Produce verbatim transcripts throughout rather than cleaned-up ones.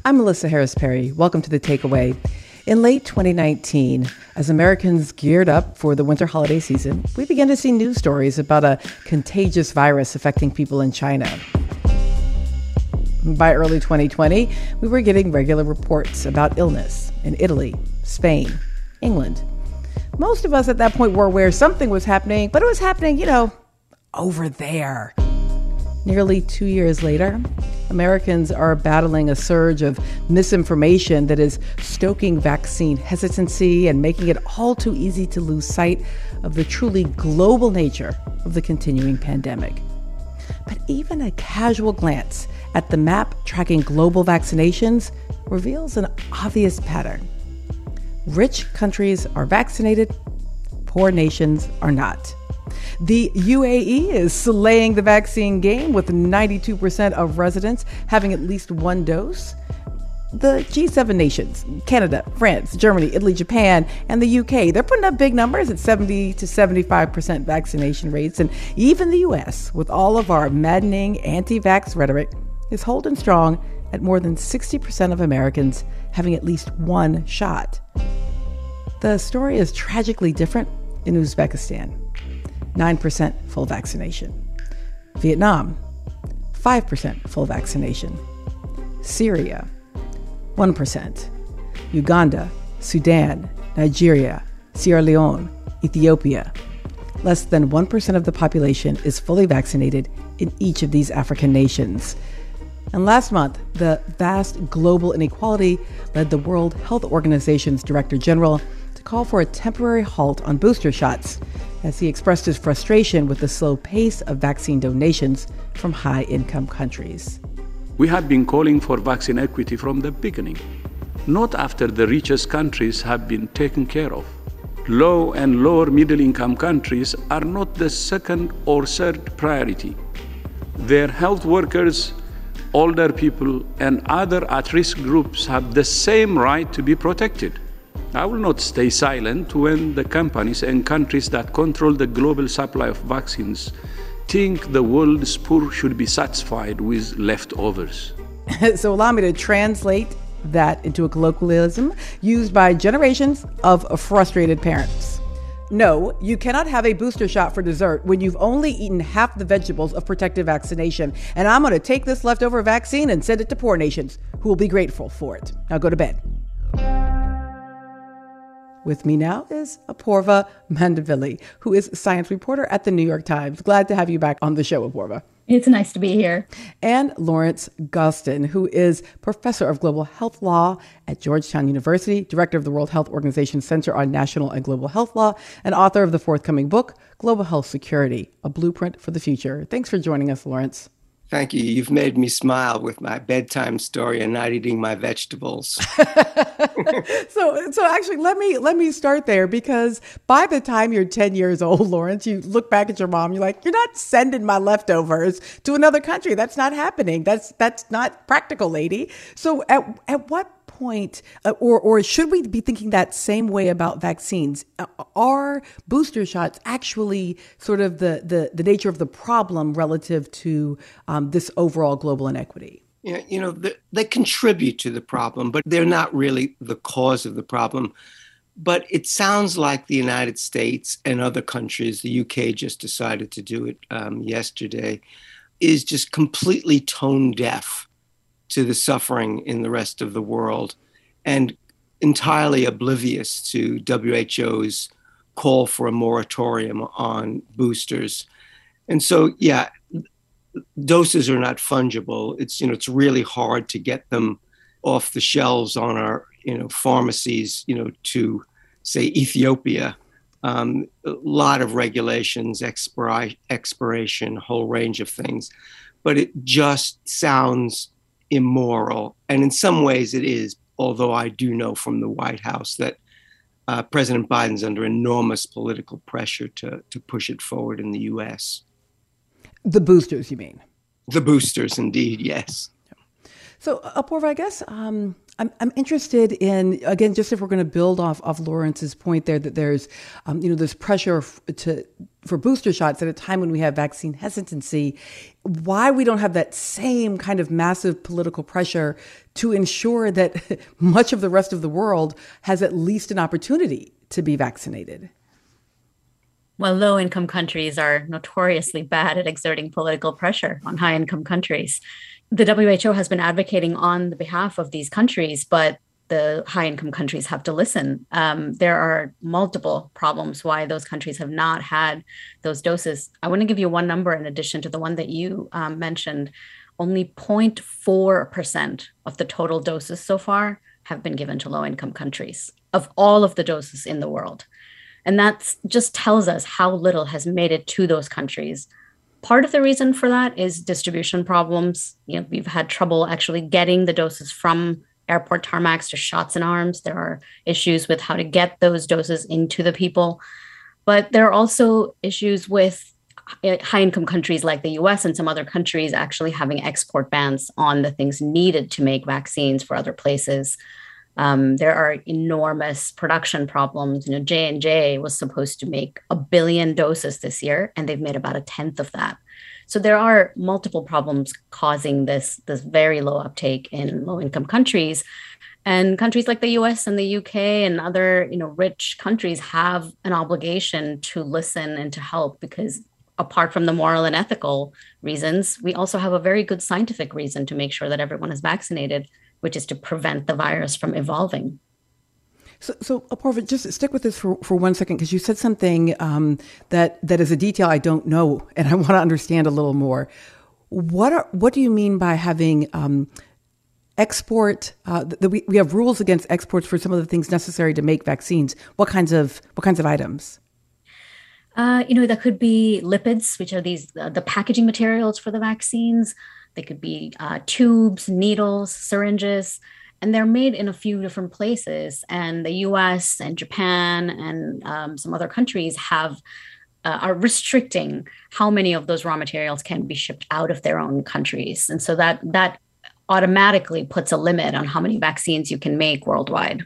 I'm Melissa Harris Perry. Welcome to The Takeaway. In late twenty nineteen, as Americans geared up for the winter holiday season, we began to see news stories about a contagious virus affecting people in China. By early twenty twenty, we were getting regular reports about illness in Italy, Spain, England. Most of us at that point were aware something was happening, but it was happening, you know, over there. Nearly two years later, Americans are battling a surge of misinformation that is stoking vaccine hesitancy and making it all too easy to lose sight of the truly global nature of the continuing pandemic. But even a casual glance at the map tracking global vaccinations reveals an obvious pattern. Rich countries are vaccinated, poor nations are not. The U A E is slaying the vaccine game with ninety-two percent of residents having at least one dose. The G seven nations, Canada, France, Germany, Italy, Japan, and the U K, they're putting up big numbers at seventy to seventy-five percent vaccination rates. And even the U S, with all of our maddening anti-vax rhetoric, is holding strong at more than sixty percent of Americans having at least one shot. The story is tragically different in Uzbekistan. nine percent full vaccination. Vietnam, five percent full vaccination. Syria, one percent. Uganda, Sudan, Nigeria, Sierra Leone, Ethiopia. Less than one percent of the population is fully vaccinated in each of these African nations. And last month, the vast global inequality led the World Health Organization's Director General to call for a temporary halt on booster shots, as he expressed his frustration with the slow pace of vaccine donations from high-income countries. We have been calling for vaccine equity from the beginning, not after the richest countries have been taken care of. Low and lower middle-income countries are not the second or third priority. Their health workers, older people, and other at-risk groups have the same right to be protected. I will not stay silent when the companies and countries that control the global supply of vaccines think the world's poor should be satisfied with leftovers. So allow me to translate that into a colloquialism used by generations of frustrated parents. No, you cannot have a booster shot for dessert when you've only eaten half the vegetables of protective vaccination. And I'm going to take this leftover vaccine and send it to poor nations who will be grateful for it. Now go to bed. With me now is Apoorva Mandavilli, who is a science reporter at the New York Times. Glad to have you back on the show, Apoorva. It's nice to be here. And Lawrence Gustin, who is professor of global health law at Georgetown University, director of the World Health Organization Center on National and Global Health Law, and author of the forthcoming book, Global Health Security, A Blueprint for the Future. Thanks for joining us, Lawrence. Thank you. You've made me smile with my bedtime story and not eating my vegetables. so, so actually, let me let me start there, because by the time you're ten years old, Lawrence, you look back at your mom, you're like, you're not sending my leftovers to another country. That's not happening. That's that's not practical, lady. So, at at what point, uh, or or should we be thinking that same way about vaccines? Uh, are booster shots actually sort of the, the, the nature of the problem relative to um, this overall global inequity? Yeah, you know, they, they contribute to the problem, but they're not really the cause of the problem. But it sounds like the United States and other countries, the U K just decided to do it um, yesterday, is just completely tone deaf to the suffering in the rest of the world and entirely oblivious to W H O's call for a moratorium on boosters. And so, yeah, doses are not fungible. It's, you know, it's really hard to get them off the shelves on our, you know, pharmacies, you know, to say Ethiopia. Um, a lot of regulations, expira- expiration, a whole range of things, but it just sounds immoral. And in some ways it is, although I do know from the White House that uh, President Biden's under enormous political pressure to, to push it forward in the U S. The boosters, you mean? The boosters, indeed, yes. So, Apoorva, I guess um, I'm I'm interested in, again, just if we're going to build off of Lawrence's point there, that there's um, you know this pressure f- to for booster shots at a time when we have vaccine hesitancy, why we don't have that same kind of massive political pressure to ensure that much of the rest of the world has at least an opportunity to be vaccinated. Well, low-income countries are notoriously bad at exerting political pressure on high-income countries. The W H O has been advocating on the behalf of these countries, but the high-income countries have to listen. Um, there are multiple problems why those countries have not had those doses. I want to give you one number in addition to the one that you um, mentioned. Only zero point four percent of the total doses so far have been given to low-income countries of all of the doses in the world. And that just tells us how little has made it to those countries. Part of the reason for that is distribution problems. You know, we've had trouble actually getting the doses from airport tarmacs to shots in arms. There are issues with how to get those doses into the people. But there are also issues with high-income countries like the U S and some other countries actually having export bans on the things needed to make vaccines for other places. Um, there are enormous production problems. You know, J and J was supposed to make a billion doses this year, and they've made about a tenth of that. So there are multiple problems causing this, this very low uptake in low-income countries. And countries like the U S and the U K and other, you know, rich countries have an obligation to listen and to help, because apart from the moral and ethical reasons, we also have a very good scientific reason to make sure that everyone is vaccinated, which is to prevent the virus from evolving. So, so Apoorva, just stick with this for, for one second, because you said something um, that that is a detail I don't know, and I want to understand a little more. What are what do you mean by having um, export? Uh, the, we we have rules against exports for some of the things necessary to make vaccines. What kinds of what kinds of items? Uh, you know, that could be lipids, which are these uh, the packaging materials for the vaccines. They could be uh, tubes, needles, syringes, and they're made in a few different places. And the U S and Japan and um, some other countries have uh, are restricting how many of those raw materials can be shipped out of their own countries. And so that that automatically puts a limit on how many vaccines you can make worldwide.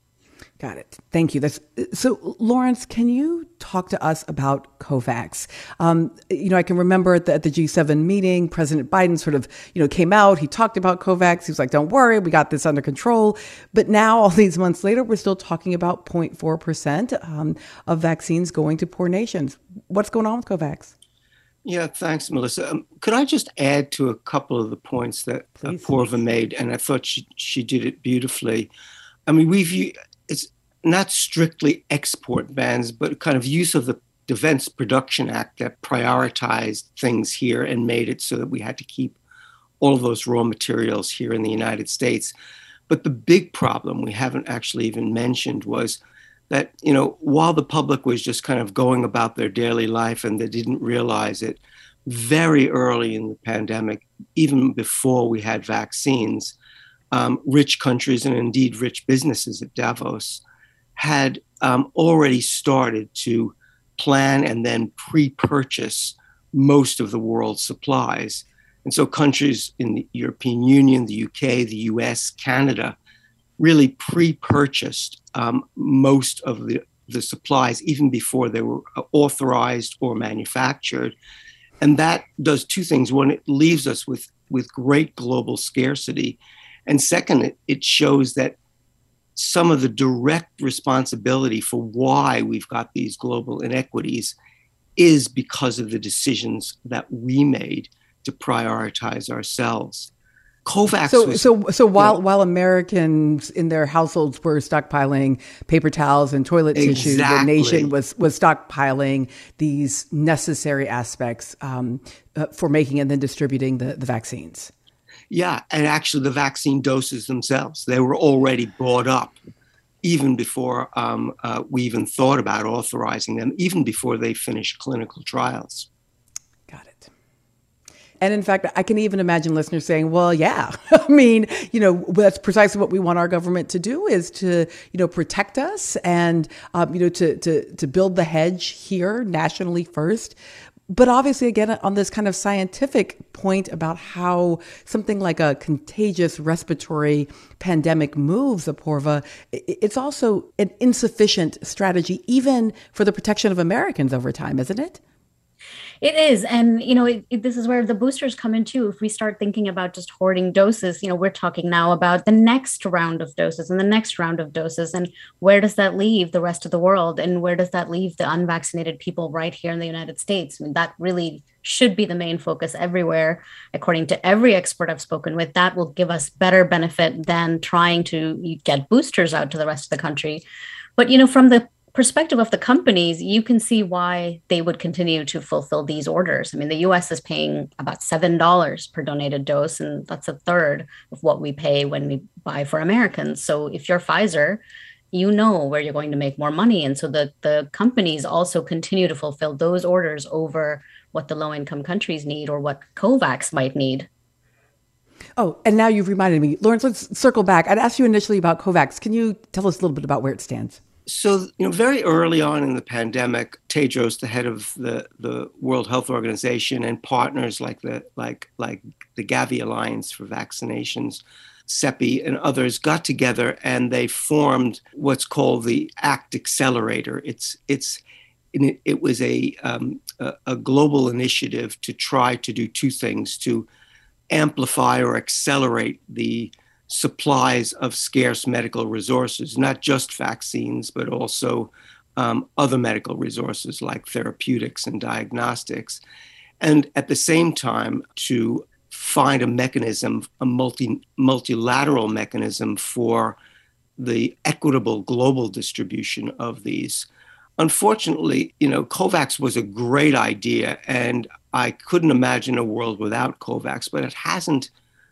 Got it. Thank you. That's, so, Lawrence, can you talk to us about COVAX? Um, you know, I can remember at the, at the G seven meeting, President Biden sort of, you know, came out. He talked about COVAX. He was like, don't worry, we got this under control. But now, all these months later, we're still talking about zero point four percent um, of vaccines going to poor nations. What's going on with COVAX? Yeah, thanks, Melissa. Um, could I just add to a couple of the points that Apoorva made? And I thought she, she did it beautifully. I mean, we've... It's not strictly export bans, but kind of use of the Defense Production Act that prioritized things here and made it so that we had to keep all of those raw materials here in the United States. But the big problem we haven't actually even mentioned was that, you know, while the public was just kind of going about their daily life and they didn't realize it, very early in the pandemic, even before we had vaccines, Um, rich countries and indeed rich businesses at Davos had um, already started to plan and then pre-purchase most of the world's supplies. And so countries in the European Union, the U K, the U S, Canada, really pre-purchased um, most of the, the supplies even before they were authorized or manufactured. And that does two things. One, it leaves us with, with great global scarcity. And second, it, it shows that some of the direct responsibility for why we've got these global inequities is because of the decisions that we made to prioritize ourselves. COVAX so, was, so, so while you know, while Americans in their households were stockpiling paper towels and toilet exactly. tissue, the nation was was stockpiling these necessary aspects um, uh, for making and then distributing the, the vaccines. Yeah, and actually the vaccine doses themselves, they were already bought up even before um, uh, we even thought about authorizing them, even before they finished clinical trials. Got it. And in fact, I can even imagine listeners saying, well, yeah, I mean, you know, that's precisely what we want our government to do, is to, you know, protect us and, um, you know, to, to, to build the hedge here nationally first. But obviously, again, on this kind of scientific point about how something like a contagious respiratory pandemic moves, Apoorva, it's also an insufficient strategy, even for the protection of Americans over time, isn't it? It is. And, you know, it, it, this is where the boosters come in too. If we start thinking about just hoarding doses, you know, we're talking now about the next round of doses and the next round of doses. And where does that leave the rest of the world? And where does that leave the unvaccinated people right here in the United States? I mean, that really should be the main focus everywhere. According to every expert I've spoken with, that will give us better benefit than trying to get boosters out to the rest of the country. But, you know, from the perspective of the companies, you can see why they would continue to fulfill these orders. I mean, the U S is paying about seven dollars per donated dose, and that's a third of what we pay when we buy for Americans. So if you're Pfizer, you know where you're going to make more money. And so the, the companies also continue to fulfill those orders over what the low-income countries need or what COVAX might need. Oh, and now you've reminded me. Lawrence, let's circle back. I'd asked you initially about COVAX. Can you tell us a little bit about where it stands? So, you know, very early on in the pandemic, Tedros, the head of the, the World Health Organization, and partners like the like like the Gavi Alliance for Vaccinations, CEPI, and others got together and they formed what's called the ACT Accelerator. It's it's it, it was a, um, a a global initiative to try to do two things: to amplify or accelerate the supplies of scarce medical resources, not just vaccines, but also um, other medical resources like therapeutics and diagnostics. And at the same time, to find a mechanism, a multi, multilateral mechanism for the equitable global distribution of these. Unfortunately, you know, COVAX was a great idea, and I couldn't imagine a world without COVAX, but it hasn't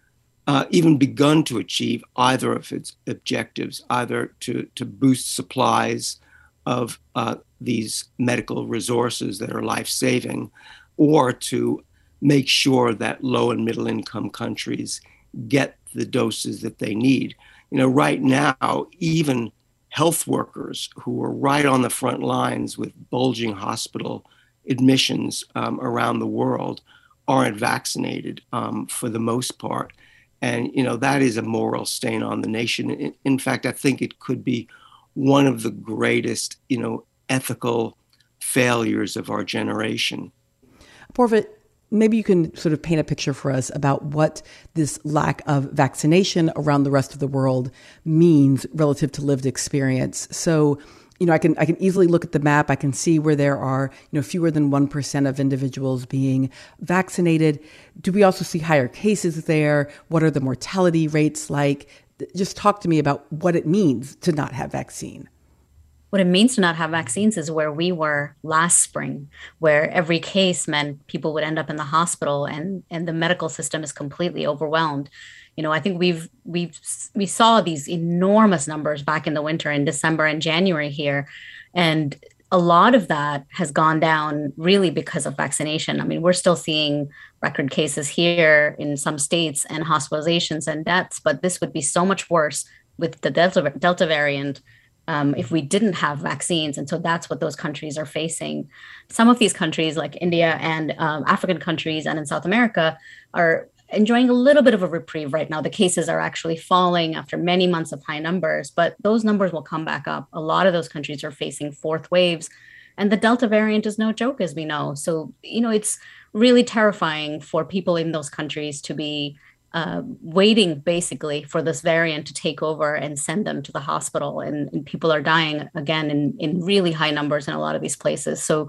Uh, even begun to achieve either of its objectives, either to, to boost supplies of uh, these medical resources that are life-saving, or to make sure that low and middle income countries get the doses that they need. You know, right now, even health workers who are right on the front lines with bulging hospital admissions um, around the world aren't vaccinated um, for the most part. And, you know, that is a moral stain on the nation. In, in fact, I think it could be one of the greatest, you know, ethical failures of our generation. Apoorva, maybe you can sort of paint a picture for us about what this lack of vaccination around the rest of the world means relative to lived experience. So, you know, I can I can easily look at the map. I can see where there are, you know, fewer than one percent of individuals being vaccinated. Do we also see higher cases there? What are the mortality rates like? Just talk to me about what it means to not have vaccine. What it means to not have vaccines is where we were last spring, where every case meant people would end up in the hospital and, and the medical system is completely overwhelmed. You know, I think we've we've we saw these enormous numbers back in the winter in December and January here. And a lot of that has gone down really because of vaccination. I mean, we're still seeing record cases here in some states and hospitalizations and deaths, but this would be so much worse with the Delta, Delta variant um, if we didn't have vaccines. And so that's what those countries are facing. Some of these countries like India and um, African countries and in South America are enjoying a little bit of a reprieve right now. The cases are actually falling after many months of high numbers, but those numbers will come back up. A lot of those countries are facing fourth waves, and the Delta variant is no joke, as we know. So, you know, it's really terrifying for people in those countries to be uh, waiting basically for this variant to take over and send them to the hospital. And, and people are dying again in, in really high numbers in a lot of these places. So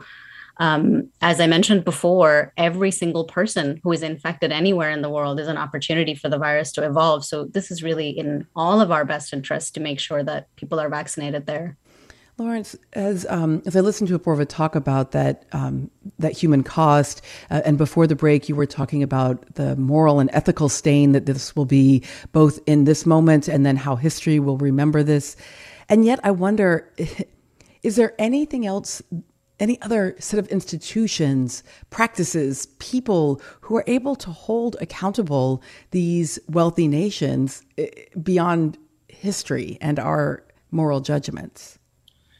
Um, as I mentioned before, every single person who is infected anywhere in the world is an opportunity for the virus to evolve. So this is really in all of our best interests to make sure that people are vaccinated there. Lawrence, as um, as I listened to Apoorva talk about that um, that human cost, uh, and before the break, you were talking about the moral and ethical stain that this will be, both in this moment and then how history will remember this. And yet, I wonder, is there anything else? Any other set of institutions, practices, people who are able to hold accountable these wealthy nations beyond history and our moral judgments?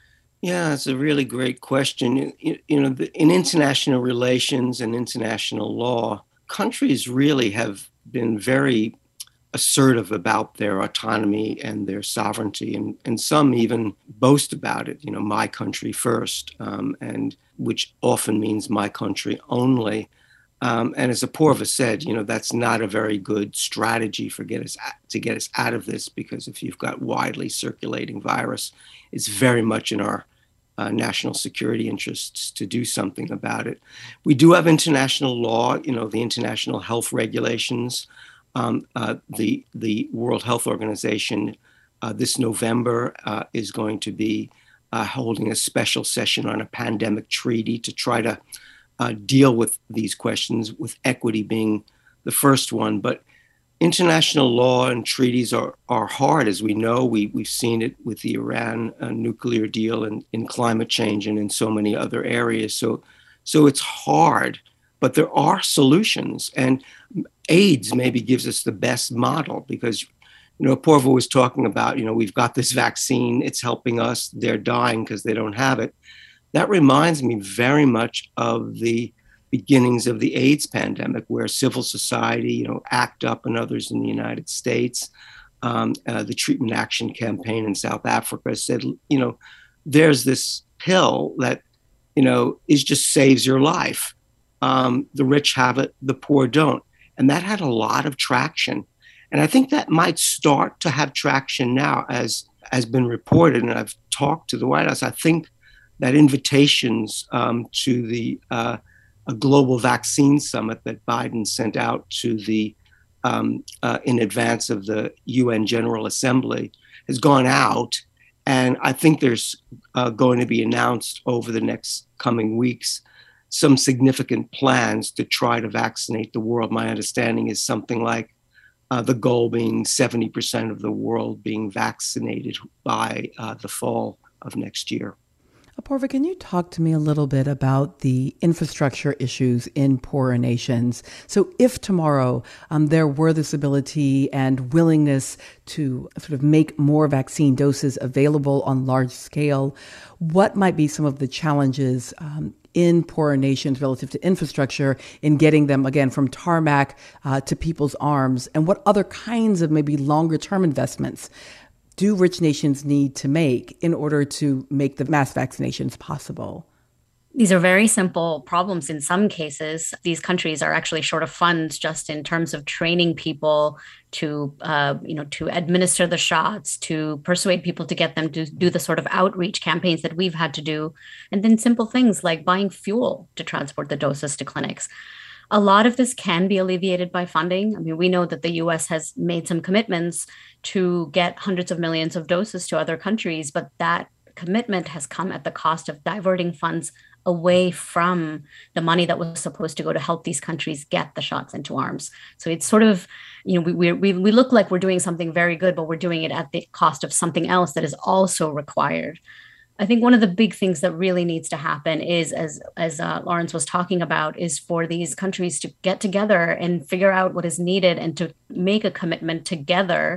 Yeah, it's a really great question. You, you know, the, in international relations and international law, countries really have been very assertive about their autonomy and their sovereignty, and, and some even boast about it, you know, my country first, um, and which often means my country only. Um, and as Apoorva said, you know, that's not a very good strategy for get us to get us out of this, because if you've got widely circulating virus, it's very much in our uh, national security interests to do something about it. We do have international law, you know, the international health regulations. Um, uh, the the World Health Organization uh, this November uh, is going to be uh, holding a special session on a pandemic treaty to try to uh, deal with these questions, with equity being the first one. But international law and treaties are are hard, as we know. We we've seen it with the Iran uh, nuclear deal and in climate change and in so many other areas. So so it's hard, but there are solutions. And AIDS maybe gives us the best model, because, you know, Apoorva was talking about, you know, we've got this vaccine, it's helping us, they're dying because they don't have it. That reminds me very much of the beginnings of the AIDS pandemic, where civil society, you know, ACT UP and others in the United States, um, uh, the Treatment Action Campaign in South Africa said, you know, there's this pill that, you know, is just saves your life. Um, the rich have it, the poor don't. And that had a lot of traction. And I think that might start to have traction now, as has been reported. And I've talked to the White House. I think that invitations um, to the uh, a global vaccine summit that Biden sent out to the um, uh, in advance of the U N General Assembly has gone out. And I think there's uh, going to be announced over the next coming weeks some significant plans to try to vaccinate the world. My understanding is something like uh, the goal being seventy percent of the world being vaccinated by uh, the fall of next year. Apoorva, can you talk to me a little bit about the infrastructure issues in poorer nations? So if tomorrow um, there were this ability and willingness to sort of make more vaccine doses available on large scale, what might be some of the challenges um, in poorer nations relative to infrastructure in getting them, again, from tarmac uh, to people's arms? And what other kinds of maybe longer term investments do rich nations need to make in order to make the mass vaccinations possible? These are very simple problems in some cases. These countries are actually short of funds just in terms of training people to, uh, you know, to administer the shots, to persuade people to get them to do the sort of outreach campaigns that we've had to do. And then simple things like buying fuel to transport the doses to clinics. A lot of this can be alleviated by funding. I mean, we know that the U S has made some commitments to get hundreds of millions of doses to other countries, but that commitment has come at the cost of diverting funds away from the money that was supposed to go to help these countries get the shots into arms. So it's sort of, you know, we we we look like we're doing something very good, but we're doing it at the cost of something else that is also required. I think one of the big things that really needs to happen is, as as uh, Lawrence was talking about, is for these countries to get together and figure out what is needed and to make a commitment together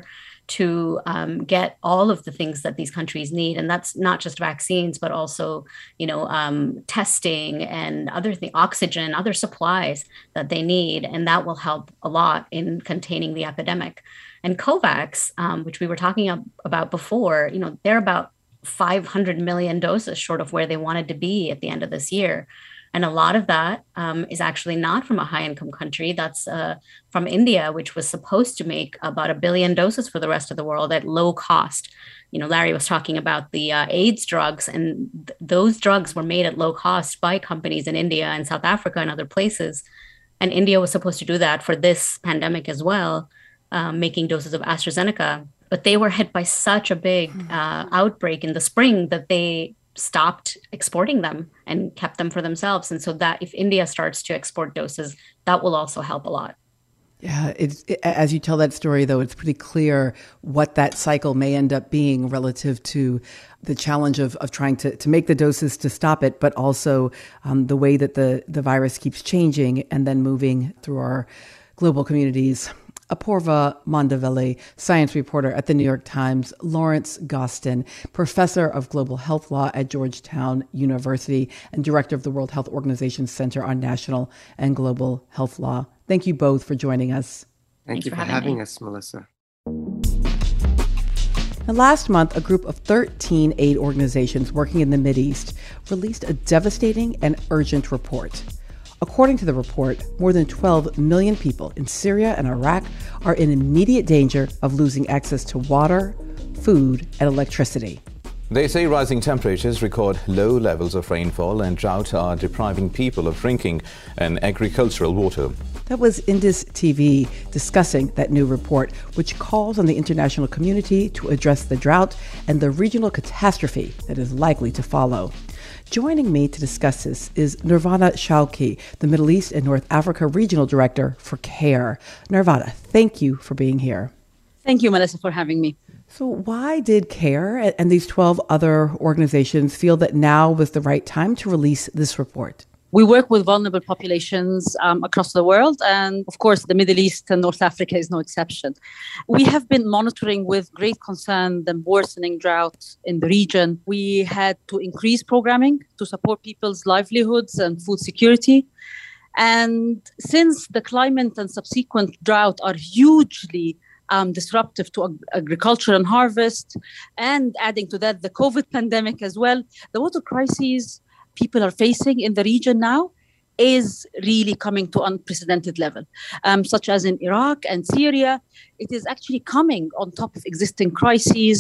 to um, get all of the things that these countries need. And that's not just vaccines, but also, you know, um, testing and other things, oxygen, other supplies that they need. And that will help a lot in containing the epidemic. And COVAX, um, which we were talking about before, you know, they're about five hundred million doses short of where they wanted to be at the end of this year. And a lot of that um, is actually not from a high-income country. That's uh, from India, which was supposed to make about a billion doses for the rest of the world at low cost. You know, Larry was talking about the uh, AIDS drugs, and th- those drugs were made at low cost by companies in India and South Africa and other places. And India was supposed to do that for this pandemic as well, um, making doses of AstraZeneca. But they were hit by such a big uh, outbreak in the spring that they stopped exporting them and kept them for themselves. And so that if India starts to export doses, that will also help a lot. Yeah, it's, it, as you tell that story, though, it's pretty clear what that cycle may end up being relative to the challenge of, of trying to, to make the doses to stop it, but also um, the way that the, the virus keeps changing and then moving through our global communities. Apoorva Mandavelli, science reporter at the New York Times, Lawrence Gostin, professor of global health law at Georgetown University and director of the World Health Organization Center on National and Global Health Law. Thank you both for joining us. Thank you for having us, Melissa. Now, last month, a group of thirteen aid organizations working in the Mideast released a devastating and urgent report. According to the report, more than twelve million people in Syria and Iraq are in immediate danger of losing access to water, food, and electricity. They say rising temperatures, record low levels of rainfall, and drought are depriving people of drinking and agricultural water. That was Indus T V discussing that new report, which calls on the international community to address the drought and the regional catastrophe that is likely to follow. Joining me to discuss this is Nirvana Shawki, the Middle East and North Africa Regional Director for CARE. Nirvana, thank you for being here. Thank you, Melissa, for having me. So why did CARE and these twelve other organizations feel that now was the right time to release this report? We work with vulnerable populations um, across the world, and of course, the Middle East and North Africa is no exception. We have been monitoring with great concern the worsening drought in the region. We had to increase programming to support people's livelihoods and food security. And since the climate and subsequent drought are hugely Um, disruptive to ag- agriculture and harvest, and adding to that the COVID pandemic as well, the water crises people are facing in the region now is really coming to unprecedented level, um, such as in Iraq and Syria. It is actually coming on top of existing crises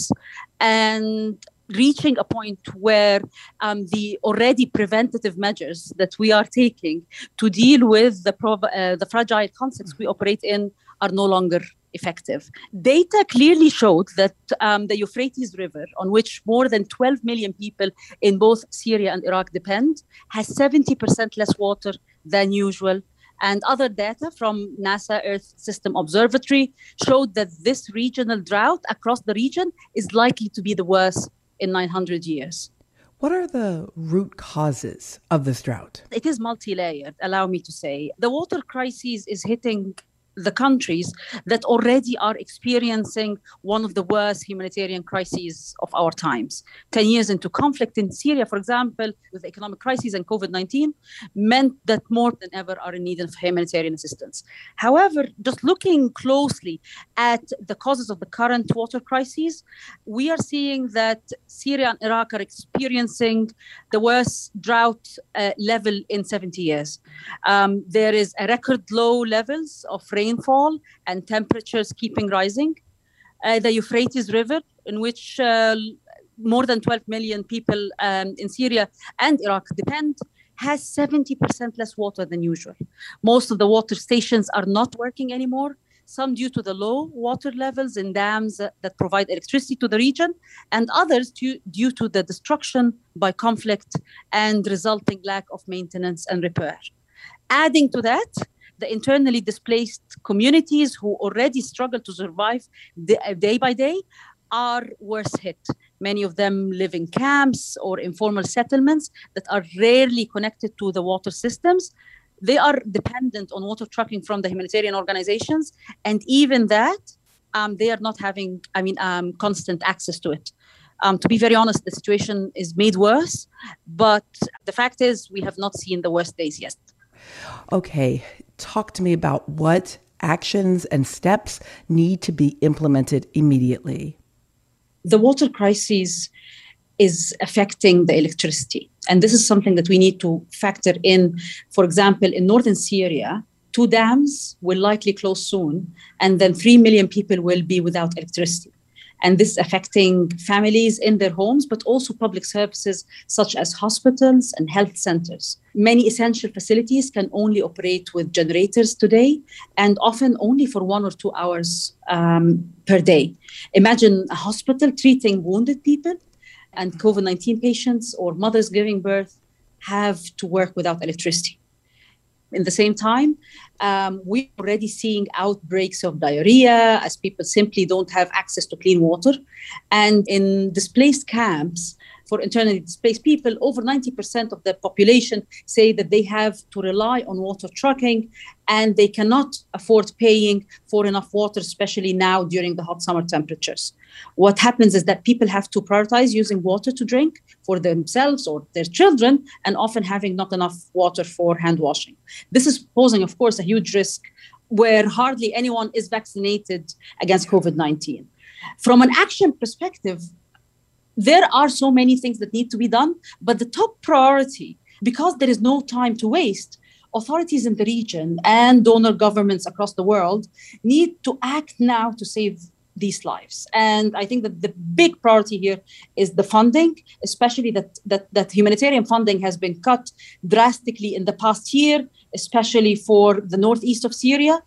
and reaching a point where um, the already preventative measures that we are taking to deal with the, prov- uh, the fragile context we operate in are no longer effective. Data clearly showed that um, the Euphrates River, on which more than twelve million people in both Syria and Iraq depend, has seventy percent less water than usual. And other data from NASA Earth System Observatory showed that this regional drought across the region is likely to be the worst in nine hundred years. What are the root causes of this drought? It is multi-layered, allow me to say. The water crisis is hitting the countries that already are experiencing one of the worst humanitarian crises of our times. Ten years into conflict in Syria, for example, with the economic crisis and COVID nineteen, meant that more than ever are in need of humanitarian assistance. However, just looking closely at the causes of the current water crisis, we are seeing that Syria and Iraq are experiencing the worst drought uh, level in seventy years. Um, there is a record low levels of rain rainfall and temperatures keeping rising. Uh, the Euphrates River, in which uh, more than twelve million people um, in Syria and Iraq depend, has seventy percent less water than usual. Most of the water stations are not working anymore, some due to the low water levels in dams uh, that provide electricity to the region, and others due, due to the destruction by conflict and resulting lack of maintenance and repair. Adding to that, the internally displaced communities who already struggle to survive day by day are worse hit. Many of them live in camps or informal settlements that are rarely connected to the water systems. They are dependent on water trucking from the humanitarian organizations, and even that, um, they are not having, I mean, um, constant access to it. Um, to be very honest, the situation is made worse, but the fact is we have not seen the worst days yet. Okay, talk to me about what actions and steps need to be implemented immediately. The water crisis is affecting the electricity. And this is something that we need to factor in. For example, in northern Syria, two dams will likely close soon, and then three million people will be without electricity. And this is affecting families in their homes, but also public services such as hospitals and health centers. Many essential facilities can only operate with generators today, and often only for one or two hours um, per day. Imagine a hospital treating wounded people, and COVID nineteen patients or mothers giving birth have to work without electricity. In the same time, um, we're already seeing outbreaks of diarrhea as people simply don't have access to clean water. And in displaced camps, for internally displaced people, over ninety percent of the population say that they have to rely on water trucking, and they cannot afford paying for enough water, especially now during the hot summer temperatures. What happens is that people have to prioritize using water to drink for themselves or their children, and often having not enough water for hand washing. This is posing, of course, a huge risk where hardly anyone is vaccinated against COVID nineteen. From an action perspective, there are so many things that need to be done, but the top priority, because there is no time to waste, authorities in the region and donor governments across the world need to act now to save these lives. And I think that the big priority here is the funding, especially that, that, that humanitarian funding has been cut drastically in the past year, especially for the northeast of Syria.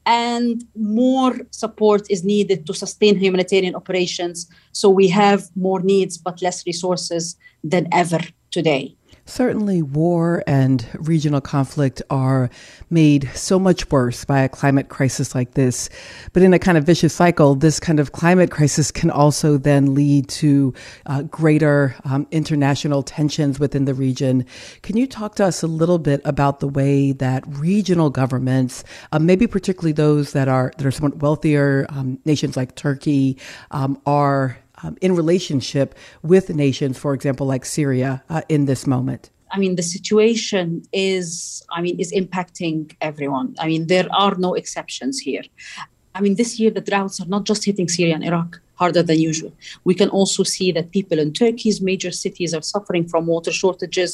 And more support is needed to sustain humanitarian operations. So we have more needs, but less resources than ever today. Certainly, war and regional conflict are made so much worse by a climate crisis like this. But in a kind of vicious cycle, this kind of climate crisis can also then lead to uh, greater um, international tensions within the region. Can you talk to us a little bit about the way that regional governments, uh, maybe particularly those that are that are somewhat wealthier, um, nations like Turkey, um, are Um, in relationship with nations, for example, like Syria, uh, in this moment? I mean, the situation is, I mean, is impacting everyone. I mean, there are no exceptions here. I mean, this year, the droughts are not just hitting Syria and Iraq harder than usual. We can also see that people in Turkey's major cities are suffering from water shortages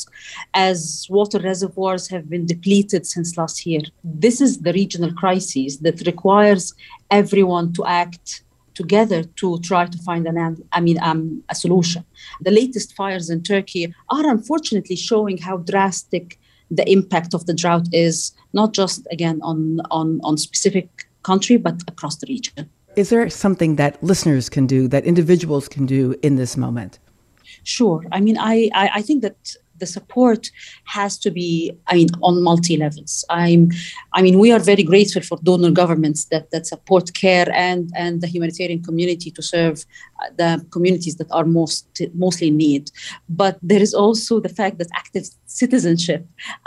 as water reservoirs have been depleted since last year. This is the regional crisis that requires everyone to act together to try to find an, I mean, um, a solution. The latest fires in Turkey are unfortunately showing how drastic the impact of the drought is, not just, again, on, on, on specific country, but across the region. Is there something that listeners can do, that individuals can do in this moment? Sure. I mean, I, I, I think that the support has to be, I mean, on multi-levels. I'm, I mean, we are very grateful for donor governments that, that support CARE and, and the humanitarian community to serve the communities that are most mostly in need. But there is also the fact that active citizenship,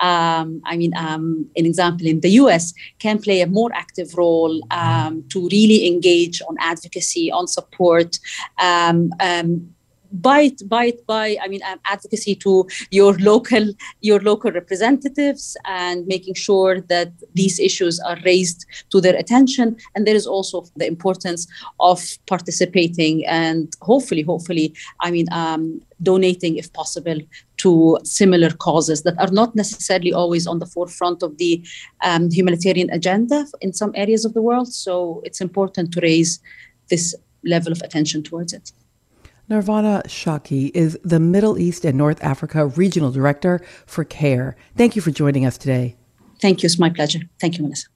um, I mean, um, an example in the U S, can play a more active role um, to really engage on advocacy, on support, um, um, By, by, by, I mean, um, advocacy to your local, your local representatives and making sure that these issues are raised to their attention. And there is also the importance of participating and hopefully, hopefully, I mean, um, donating, if possible, to similar causes that are not necessarily always on the forefront of the um, humanitarian agenda in some areas of the world. So it's important to raise this level of attention towards it. Nirvana Shaki is the Middle East and North Africa Regional Director for CARE. Thank you for joining us today. Thank you. It's my pleasure. Thank you, Melissa.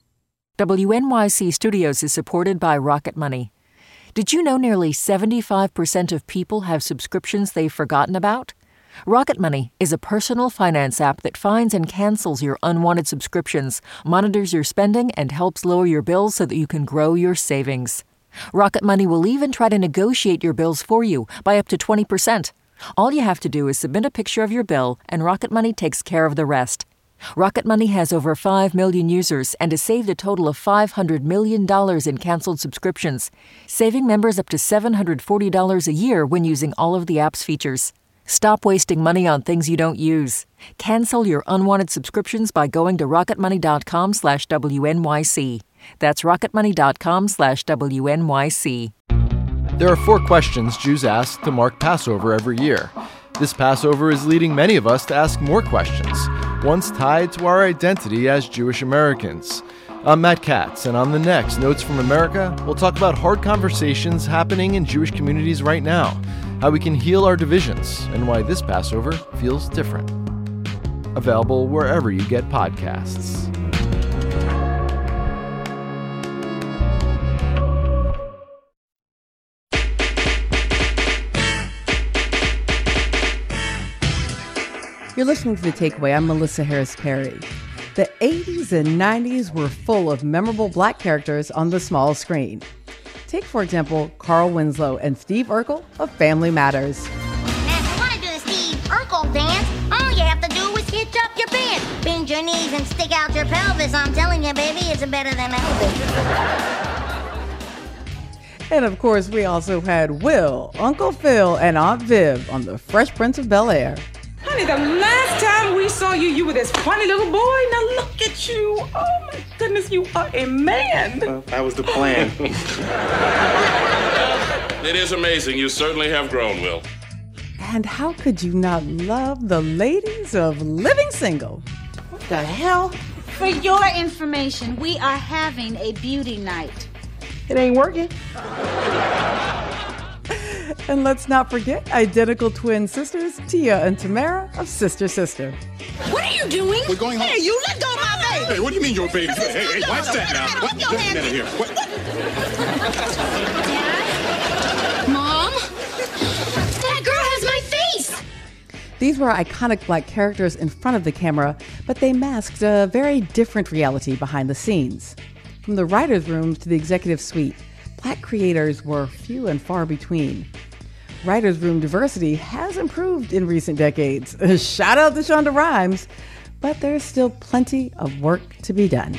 W N Y C Studios is supported by Rocket Money. Did you know nearly seventy-five percent of people have subscriptions they've forgotten about? Rocket Money is a personal finance app that finds and cancels your unwanted subscriptions, monitors your spending, and helps lower your bills so that you can grow your savings. Rocket Money will even try to negotiate your bills for you by up to twenty percent. All you have to do is submit a picture of your bill, and Rocket Money takes care of the rest. Rocket Money has over five million users and has saved a total of five hundred million dollars in canceled subscriptions, saving members up to seven hundred forty dollars a year when using all of the app's features. Stop wasting money on things you don't use. Cancel your unwanted subscriptions by going to rocketmoney.com slash WNYC. That's rocketmoney.com slash WNYC. There are four questions Jews ask to mark Passover every year. This Passover is leading many of us to ask more questions, ones tied to our identity as Jewish Americans. I'm Matt Katz, and on the next Notes from America, we'll talk about hard conversations happening in Jewish communities right now, how we can heal our divisions, and why this Passover feels different. Available wherever you get podcasts. You're listening to The Takeaway. I'm Melissa Harris Perry. The eighties and nineties were full of memorable Black characters on the small screen. Take, for example, Carl Winslow and Steve Urkel of Family Matters. Now, if I want to do the bend your knees and stick out your pelvis. I'm telling you, baby, it's better than Elvis. And of course, we also had Will, Uncle Phil, and Aunt Viv on The Fresh Prince of Bel-Air. Honey, the last time we saw you, you were this funny little boy. Now look at you. Oh, my goodness, you are a man. Well, that was the plan. It is amazing. You certainly have grown, Will. And how could you not love the ladies of Living Single? What the hell? For your information, we are having a beauty night. It ain't working. And let's not forget identical twin sisters, Tia and Tamara of Sister Sister. What are you doing? We're going home. Hey, you let go of my baby. Hey, what do you mean your baby? Hey, hey, hey, watch that now. What? Wait a minute here. What? Mom? That girl has my face! These were iconic Black characters in front of the camera, but they masked a very different reality behind the scenes. From the writer's rooms to the executive suite, Black creators were few and far between. Writer's room diversity has improved in recent decades. Shout out to Shonda Rhimes, but there's still plenty of work to be done.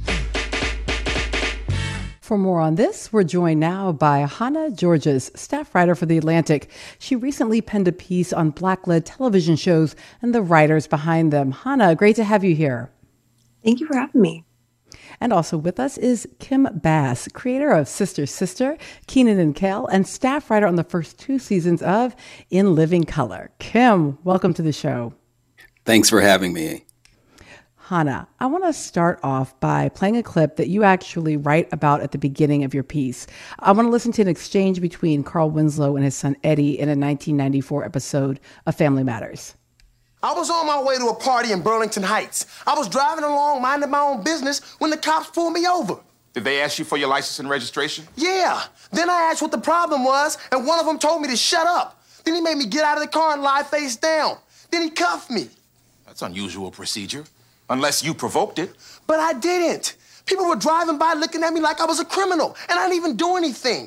For more on this, we're joined now by Hannah Georges, staff writer for The Atlantic. She recently penned a piece on Black-led television shows and the writers behind them. Hannah, great to have you here. Thank you for having me. And also with us is Kim Bass, creator of Sister Sister, Kenan and Kel, and staff writer on the first two seasons of In Living Color. Kim, welcome to the show. Thanks for having me. Hannah, I want to start off by playing a clip that you actually write about at the beginning of your piece. I want to listen to an exchange between Carl Winslow and his son Eddie in a nineteen ninety-four episode of Family Matters. I was on my way to a party in Burlington Heights. I was driving along, minding my own business, when the cops pulled me over. Did they ask you for your license and registration? Yeah. Then I asked what the problem was, and one of them told me to shut up. Then he made me get out of the car and lie face down. Then he cuffed me. That's unusual procedure, unless you provoked it. But I didn't. People were driving by looking at me like I was a criminal, and I didn't even do anything.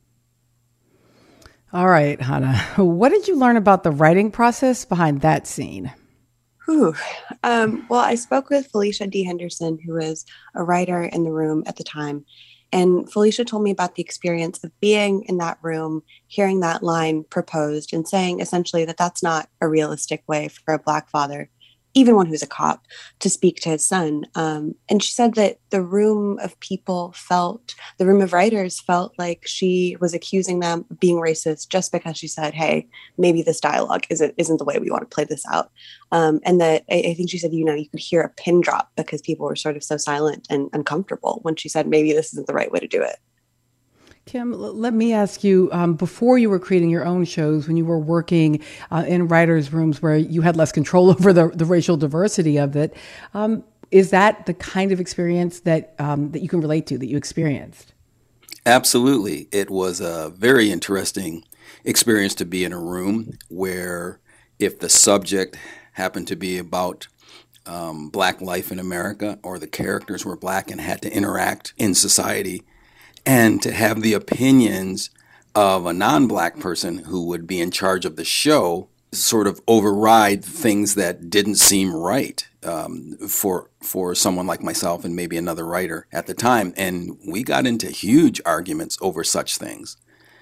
All right, Hannah, what did you learn about the writing process behind that scene? Whew. Um, well, I spoke with Felicia D. Henderson, who was a writer in the room at the time. And Felicia told me about the experience of being in that room, hearing that line proposed and saying essentially that that's not a realistic way for a Black father, even one who's a cop, to speak to his son. Um, and she said that the room of people felt, the room of writers felt like she was accusing them of being racist just because she said, hey, maybe this dialogue isn't, isn't the way we want to play this out. Um, and that I, I think she said, you know, you could hear a pin drop because people were sort of so silent and uncomfortable when she said, maybe this isn't the right way to do it. Kim, let me ask you, um, before you were creating your own shows, when you were working uh, in writers' rooms where you had less control over the, the racial diversity of it, um, is that the kind of experience that um, that you can relate to, that you experienced? Absolutely. It was a very interesting experience to be in a room where if the subject happened to be about um, Black life in America, or the characters were Black and had to interact in society, and to have the opinions of a non-Black person who would be in charge of the show sort of override things that didn't seem right um, for for someone like myself and maybe another writer at the time. And we got into huge arguments over such things.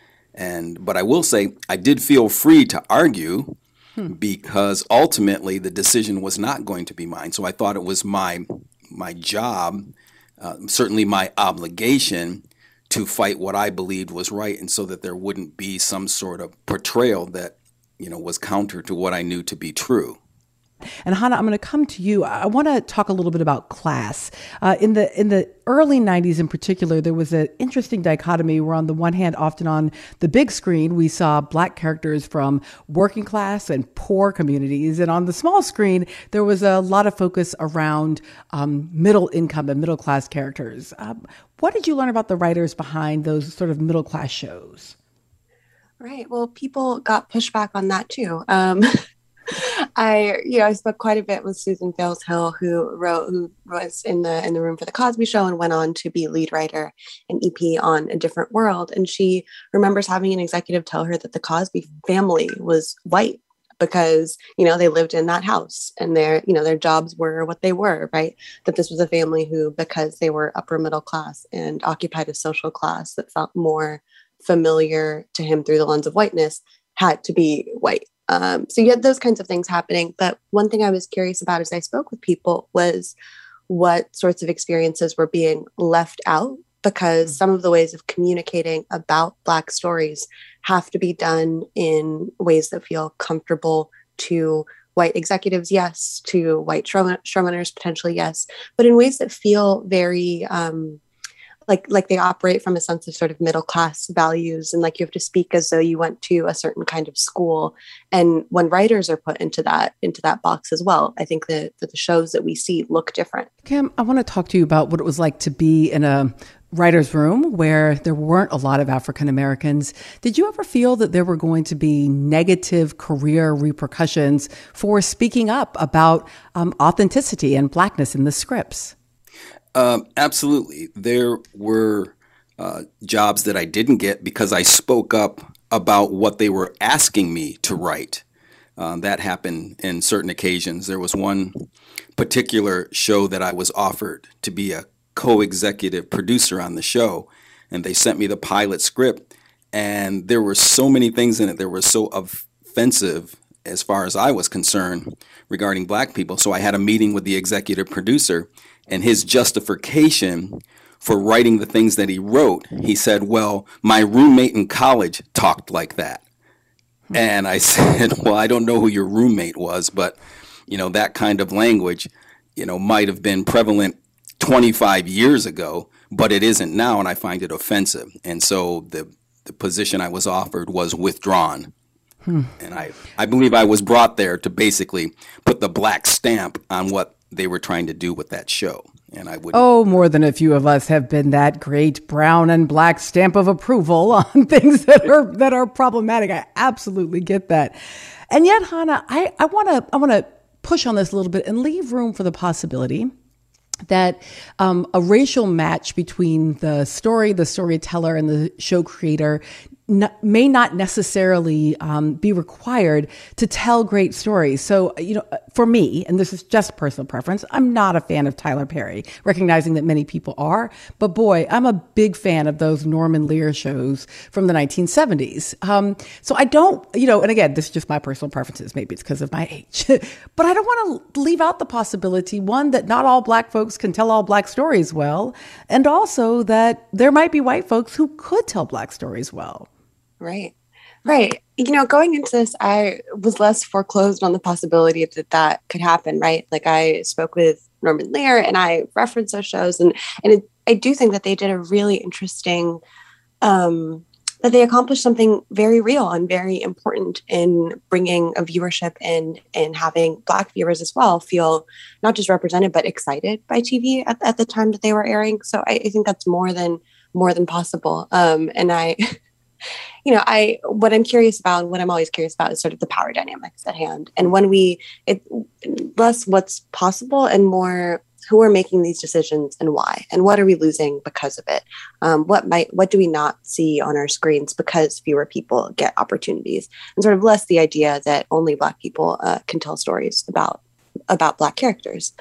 And but I will say I did feel free to argue hmm. because ultimately the decision was not going to be mine. So I thought it was my my job, uh, certainly my obligation, to fight what I believed was right, and so that there wouldn't be some sort of portrayal that, you know, was counter to what I knew to be true. And Hannah, I'm going to come to you. I want to talk a little bit about class. Uh, in the in the early nineties in particular, there was an interesting dichotomy where on the one hand, often on the big screen, we saw Black characters from working class and poor communities. And on the small screen, there was a lot of focus around um, middle income and middle class characters. Um, what did you learn about the writers behind those sort of middle class shows? Right. Well, people got pushback on that too. Um I, you know, I spoke quite a bit with Susan Fales Hill, who wrote, who was in the in the room for the Cosby Show and went on to be lead writer and E P on A Different World. And she remembers having an executive tell her that the Cosby family was white, because, you know, they lived in that house and their, you know, their jobs were what they were, right? That this was a family who, because they were upper middle class and occupied a social class that felt more familiar to him through the lens of whiteness, had to be white. Um, so you had those kinds of things happening. But one thing I was curious about as I spoke with people was what sorts of experiences were being left out, because some of the ways of communicating about Black stories have to be done in ways that feel comfortable to white executives, yes, to white showrunners, potentially, yes, but in ways that feel very um, like like they operate from a sense of sort of middle class values, and like you have to speak as though you went to a certain kind of school. And when writers are put into that into that box as well, I think that, that the shows that we see look different. Kim, I want to talk to you about what it was like to be in a writer's room where there weren't a lot of African Americans. Did you ever feel that there were going to be negative career repercussions for speaking up about um, authenticity and Blackness in the scripts? Um, absolutely. There were uh, jobs that I didn't get because I spoke up about what they were asking me to write. Um, that happened in certain occasions. There was one particular show that I was offered to be a co-executive producer on the show, and they sent me the pilot script, and there were so many things in it that were so offensive as far as I was concerned regarding Black people. So I had a meeting with the executive producer, and his justification for writing the things that he wrote, he said, well, my roommate in college talked like that. And I said, well, I don't know who your roommate was, but, you know, that kind of language, you know, might have been prevalent twenty-five years ago, but it isn't now, and I find it offensive. And so the the position I was offered was withdrawn. Hmm. And I, I believe I was brought there to basically put the Black stamp on what they were trying to do with that show. And I would Oh, more than a few of us have been that great brown and black stamp of approval on things that are that are problematic. I absolutely get that. And yet, Hannah, I, I wanna I wanna push on this a little bit and leave room for the possibility that um, a racial match between the story, the storyteller, and the show creator n- may not necessarily um, be required to tell great stories. So, you know, for me, and this is just personal preference, I'm not a fan of Tyler Perry, recognizing that many people are. But boy, I'm a big fan of those Norman Lear shows from the nineteen seventies. Um, so I don't, you know, and again, this is just my personal preferences. Maybe it's because of my age. But I don't want to leave out the possibility, one, that not all Black folks can tell all Black stories well, and also that there might be white folks who could tell Black stories well. Right. Right. You know, going into this, I was less foreclosed on the possibility that that could happen, right? Like I spoke with Norman Lear and I referenced those shows, and, and it, I do think that they did a really interesting, um, that they accomplished something very real and very important in bringing a viewership and, and having Black viewers as well feel not just represented, but excited by T V at, at the time that they were airing. So I, I think that's more than, more than possible. Um, and I... You know, I what I'm curious about, and what I'm always curious about, is sort of the power dynamics at hand. And when we, it less what's possible and more who are making these decisions and why, and what are we losing because of it? Um, what might, what do we not see on our screens because fewer people get opportunities? And sort of less the idea that only Black people uh, can tell stories about about Black characters.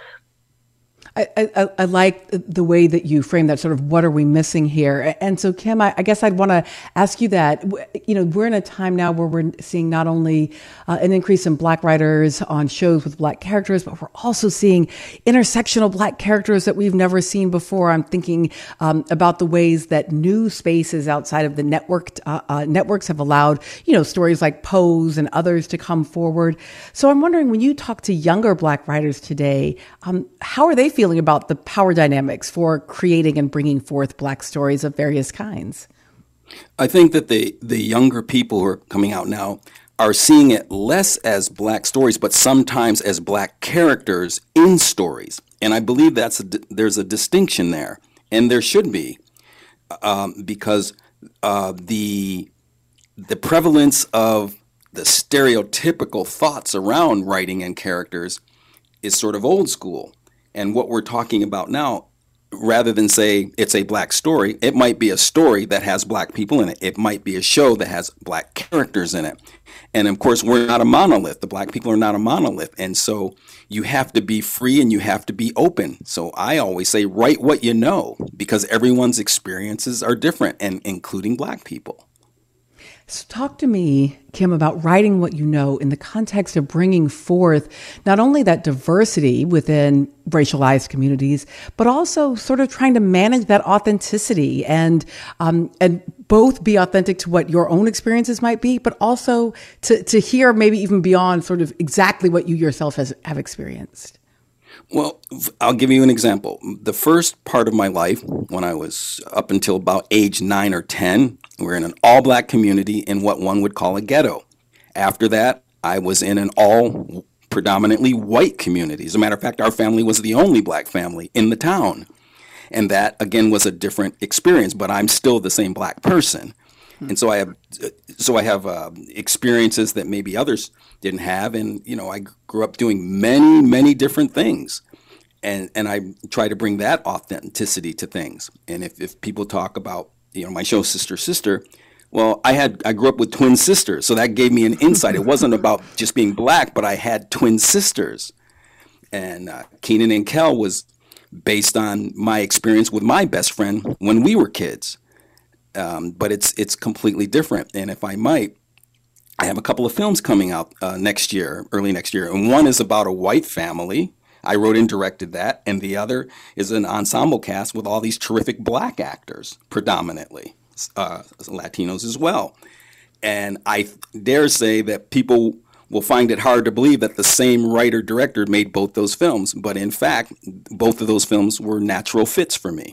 I, I, I like the way that you frame that, sort of what are we missing here? And so, Kim, I, I guess I'd want to ask you that. You know, we're in a time now where we're seeing not only uh, an increase in Black writers on shows with Black characters, but we're also seeing intersectional Black characters that we've never seen before. I'm thinking um, about the ways that new spaces outside of the networked uh, uh, networks have allowed, you know, stories like Pose and others to come forward. So I'm wondering, when you talk to younger Black writers today, um, how are they feeling about the power dynamics for creating and bringing forth Black stories of various kinds? I think that the, the younger people who are coming out now are seeing it less as Black stories, but sometimes as Black characters in stories. And I believe that's a, there's a distinction there, and there should be, um, because uh, the the prevalence of the stereotypical thoughts around writing and characters is sort of old school. And what we're talking about now rather than say it's a black story, it might be a story that has black people in it. It might be a show that has black characters in it. And of course, we're not a monolith. The black people are not a monolith. And so you have to be free and you have to be open. So I always say, write what you know, because everyone's experiences are different, and including black people. So talk to me, Kim, about writing what you know in the context of bringing forth not only that diversity within racialized communities, but also sort of trying to manage that authenticity and um, and both be authentic to what your own experiences might be, but also to, to hear maybe even beyond sort of exactly what you yourself has, have experienced. Well, I'll give you an example. The first part of my life, when I was up until about age nine or ten, we were in an all-black community in what one would call a ghetto. After that, I was in an all predominantly white community. As a matter of fact, our family was the only black family in the town. And that, again, was a different experience, but I'm still the same black person. And so I have, so I have uh, experiences that maybe others didn't have, and you know, I grew up doing many, many different things, and and I try to bring that authenticity to things. And if, if people talk about, you know, my show Sister Sister, well, I had I grew up with twin sisters, so that gave me an insight. It wasn't about just being black, but I had twin sisters, and uh, Kenan and Kel was based on my experience with my best friend when we were kids. Um, but it's it's completely different. And if I might, I have a couple of films coming out uh, next year, early next year. And one is about a white family. I wrote and directed that. And the other is an ensemble cast with all these terrific black actors, predominantly, uh, Latinos as well. And I dare say that people will find it hard to believe that the same writer-director made both those films. But in fact, both of those films were natural fits for me.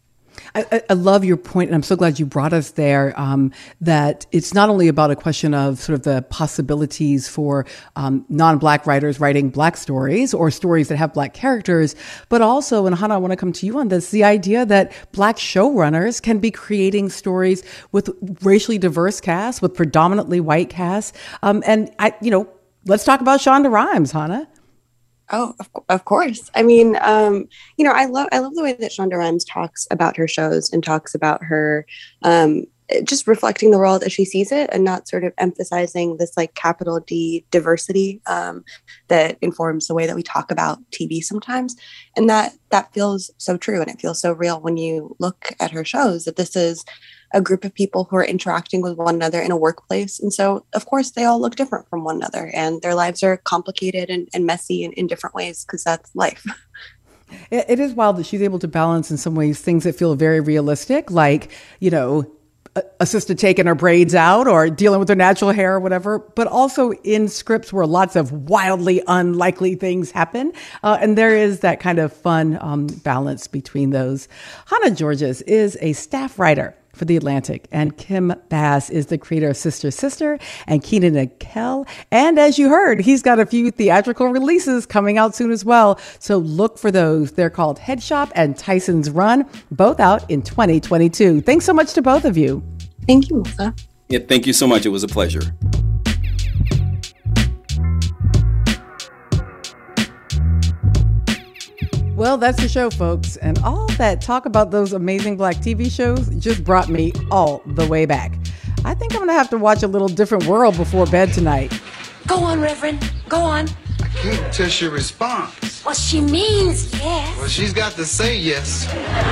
I, I love your point, and I'm so glad you brought us there, um, that it's not only about a question of sort of the possibilities for um, non-black writers writing black stories or stories that have black characters, but also, and Hannah, I want to come to you on this, the idea that black showrunners can be creating stories with racially diverse casts, with predominantly white casts. Um, and, I, you know, let's talk about Shonda Rhimes, Hannah. Oh, of, of course. I mean, um, you know, I love I love the way that Shonda Rhimes talks about her shows and talks about her um, just reflecting the world as she sees it, and not sort of emphasizing this like capital D diversity um, that informs the way that we talk about T V sometimes. And that that feels so true, and it feels so real when you look at her shows, that this is a group of people who are interacting with one another in a workplace. And so, of course, they all look different from one another, and their lives are complicated and, and messy in, in different ways, because that's life. It, it is wild that she's able to balance in some ways things that feel very realistic, like, you know, a, a sister taking her braids out or dealing with her natural hair or whatever, but also in scripts where lots of wildly unlikely things happen. Uh, and there is that kind of fun um, balance between those. Hannah Georges is a staff writer for The Atlantic, and Kim Bass is the creator of Sister Sister and Kenan and Kel. And as you heard, he's got a few theatrical releases coming out soon as well. So look for those. They're called Head Shop and Tyson's Run, both out in twenty twenty-two. Thanks so much to both of you. Thank you, Melissa. Yeah, thank you so much. It was a pleasure. Well, that's the show, folks. And all that talk about those amazing black T V shows just brought me all the way back. I think I'm going to have to watch A Little Different World before bed tonight. Go on, Reverend. Go on. I can't test your response. Well, she means yes. Well, she's got to say yes.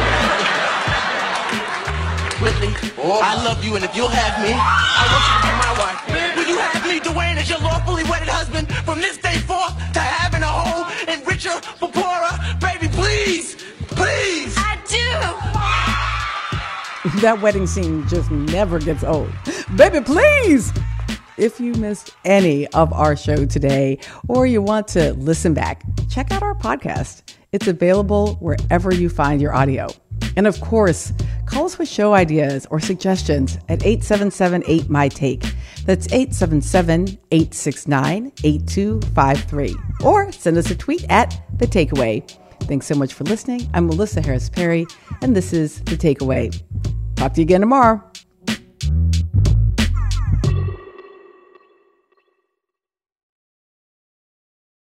Whitley, oh. I love you, and if you'll have me, I want you to be my wife. Will you have me, Dwayne, as your lawfully wedded husband from this day forth to having a whole and richer for poorer? Baby, please, please. I do. That wedding scene just never gets old. Baby, please. If you missed any of our show today, or you want to listen back, check out our podcast. It's available wherever you find your audio. And of course, call us with show ideas or suggestions at eight seven seven eight M Y Take. That's eight seven seven, eight six nine, eight two five three. Or send us a tweet at The Takeaway. Thanks so much for listening. I'm Melissa Harris Perry, and this is The Takeaway. Talk to you again tomorrow.